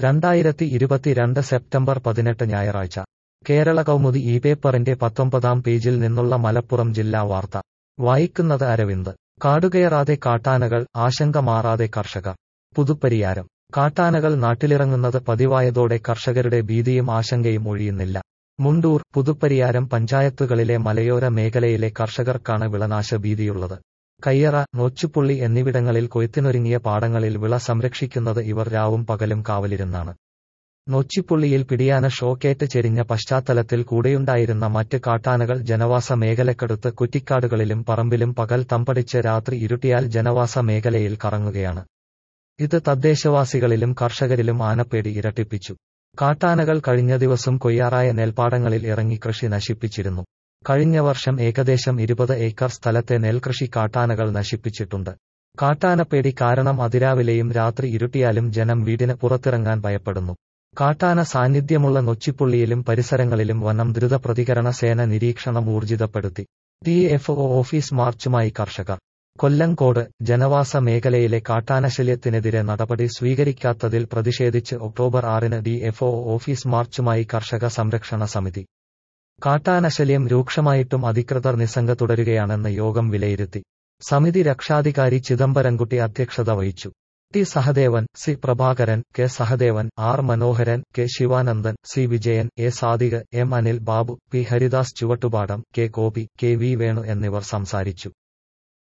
2022 September 18 ഞായറാഴ്ച കേരള കൗമുദി ഈ പേപ്പറിന്റെ 19-ാം പേജിൽ നിന്നുള്ള മലപ്പുറം ജില്ലാ വാർത്ത വായിക്കുന്നത് അരവിന്ദ്. കാടുകയറാതെ കാട്ടാനകൾ, ആശങ്ക മാറാതെ കർഷകർ. പുതുപ്പരിയാരം. കാട്ടാനകൾ നാട്ടിലിറങ്ങുന്നത് പതിവായതോടെ കർഷകരുടെ ഭീതിയും ആശങ്കയും ഒഴിയുന്നില്ല. മുണ്ടൂർ, പുതുപ്പരിയാരം പഞ്ചായത്തുകളിലെ മലയോര മേഖലയിലെ കർഷകർക്കാണ് വിളനാശ ഭീതിയുള്ളത്. കയ്യറ, നോച്ചുപുള്ളി എന്നിവിടങ്ങളിൽ കൊയ്ത്തിനൊരുങ്ങിയ പാടങ്ങളിൽ വിള സംരക്ഷിക്കുന്നത് ഇവർ രാവും പകലും കാവലിരുന്നാണ്. നോച്ചിപ്പുള്ളിയിൽ പിടിയാന ഷോക്കേറ്റ് ചെരിഞ്ഞ പശ്ചാത്തലത്തിൽ കൂടെയുണ്ടായിരുന്ന മറ്റ് കാട്ടാനകൾ ജനവാസ മേഖലക്കടുത്ത് കുറ്റിക്കാടുകളിലും പറമ്പിലും പകൽ തമ്പടിച്ച് രാത്രി ഇരുട്ടിയാൽ ജനവാസ മേഖലയിൽ കറങ്ങുകയാണ്. ഇത് തദ്ദേശവാസികളിലും കർഷകരിലും ആനപ്പേടി ഇരട്ടിപ്പിച്ചു. കാട്ടാനകൾ കഴിഞ്ഞ ദിവസം കൊയ്യാറായ നെൽപ്പാടങ്ങളിൽ ഇറങ്ങി കൃഷി നശിപ്പിച്ചിരുന്നു. കഴിഞ്ഞ വർഷം ഏകദേശം 20 ഏക്കർ സ്ഥലത്തെ നെൽകൃഷി കാട്ടാനകൾ നശിപ്പിച്ചിട്ടുണ്ട്. കാട്ടാനപ്പേടി കാരണം അതിരാവിലെയും രാത്രി ഇരുട്ടിയാലും ജനം വീടിന് പുറത്തിറങ്ങാൻ ഭയപ്പെടുന്നു. കാട്ടാന സാന്നിധ്യമുള്ള നൊച്ചിപ്പുള്ളിയിലും പരിസരങ്ങളിലും വനം ദ്രുത പ്രതികരണ സേന നിരീക്ഷണം ഊർജിതപ്പെടുത്തി. DFO ഓഫീസ് മാർച്ചുമായി കർഷകർ. കൊല്ലങ്കോട്. ജനവാസ മേഖലയിലെ കാട്ടാനശല്യത്തിനെതിരെ നടപടി സ്വീകരിക്കാത്തതിൽ പ്രതിഷേധിച്ച് ഒക്ടോബർ 6-ന് DFO ഓഫീസ് മാർച്ചുമായി കർഷക സംരക്ഷണ സമിതി. കാട്ടാനശല്യം രൂക്ഷമായിട്ടും അധികൃതർ നിസ്സംഗ തുടരുകയാണെന്ന് യോഗം വിലയിരുത്തി. സമിതി രക്ഷാധികാരി ചിദംബരംകുട്ടി അധ്യക്ഷത വഹിച്ചു. T Sahadevan, C Prabhakaran, K Sahadevan, R Manoharan, K Sivanandan, C Vijayan, A Sadiq, M Anil Babu, P Haridas Chuvattupadam, K Gopi, K V Venu എന്നിവർ സംസാരിച്ചു.